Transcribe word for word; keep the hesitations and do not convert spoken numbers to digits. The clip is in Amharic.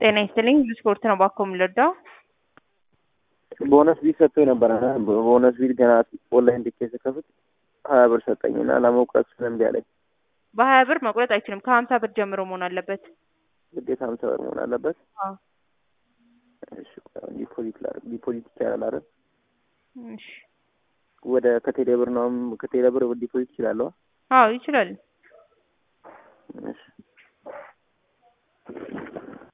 ጤና ይስጥልኝ ስፖርት ነው ባኮ የምልወደው ቦነስ ቢት ሰጥቶኝ ነበር እና ቦነስ ቢት ገና ኦንላይን ቲኬት ከፍት ሀያ ብር ሰጠኝና ለመቁረጥ ስለምቢ አለኝ። በሀያ ብር መቁረጥ አይችልም። ከሀምሳ ብር ጀምሮ መሆን አለበት። ግዴታ ሀምሳ ብር መሆን አለበት። አዎ እሺ ዲፖዚት ላድርግ። ዲፖዚት ይቻላል አይደል? እሺ ወደ ከቴሌ ብር ነው ከቴሌ ብር ዲፖዚት ይችላል? አዎ ይችላል። እሺ